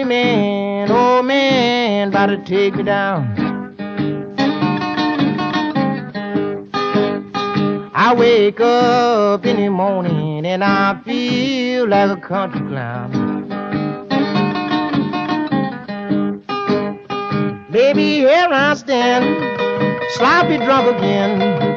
old man, about to take me down. I wake up in the morning and I feel like a country clown. Baby, here I stand, sloppy drunk again.